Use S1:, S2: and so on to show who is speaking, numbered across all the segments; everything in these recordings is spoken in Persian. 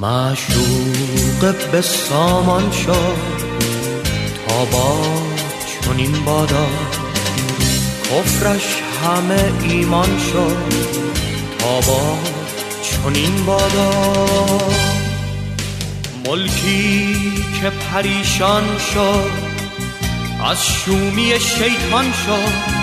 S1: معشوق به سامان شد تا با چنین بادا، کفرش همه ایمان شد تا با چنین بادا. ملکی که پریشان شد از شومی شیطان شد،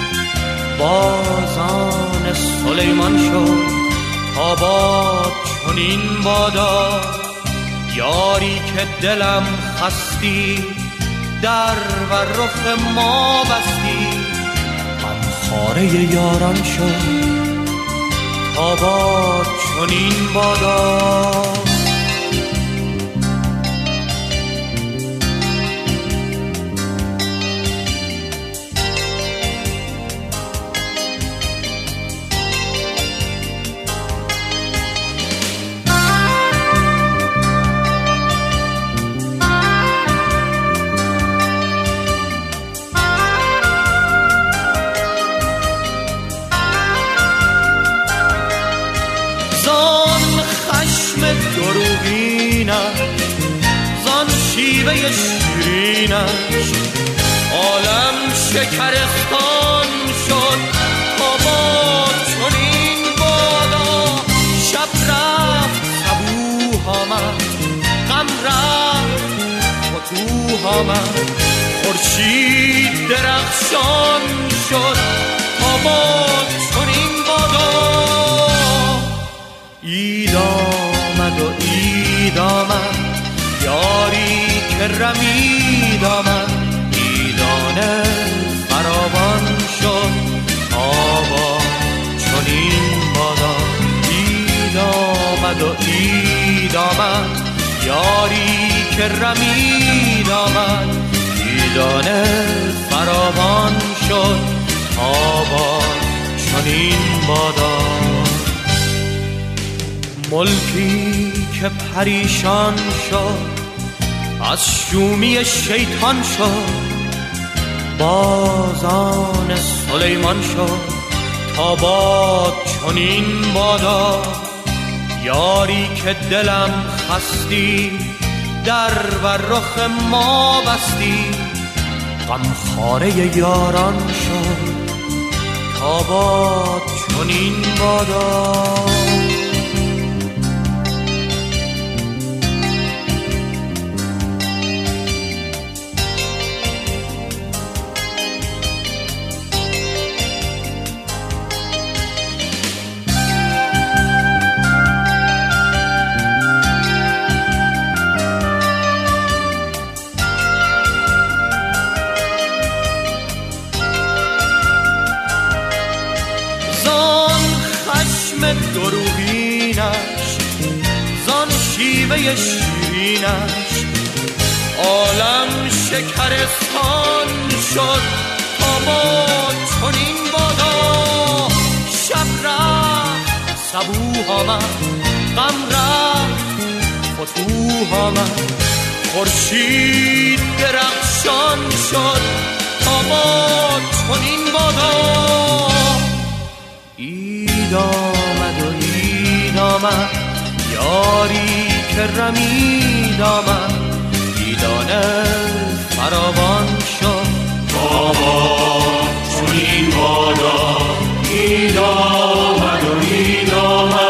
S1: بازان سلیمان شد تا با چنین بادا. یاری که دلم خستی در و رخ ما بستی، غمخواره یاران شد تا با چنین بادا. زان شیوه شیرینش عالم شکرستان شد تا با چنین بادا. شب رفت صبوح آمد، غم رفت فتوح آمد، خورشید درخشان شد تا با چنین بادا. عید آمد و عید آمد، یاری که رمید آمد، عیدانه فراوان شد تا با چنین بادا. عید آمد و عید آمد، یاری که رمید آمد، عیدانه فراوان شد تا با چنین بادا. ملکی که پریشان شد از شومی شیطان شد، بازان سلیمان شد تا با چنین بادا. یاری که دلم خستی در و رخ ما بستی، غمخواره یاران شد تا با چنین بادا. دروغینش زان شیوه شیرینش عالم شکرستان شد تا با چنین بادا. شب رفت صبوح آمد، غم رفت فتوح آمد، خورشید درخشان شد تا با چنین بادا. عید آمد و عید آمد، یاری که رمید آمد، عیدانه فراوان شد تا با چنین بادا. عید آمد و عید آمد،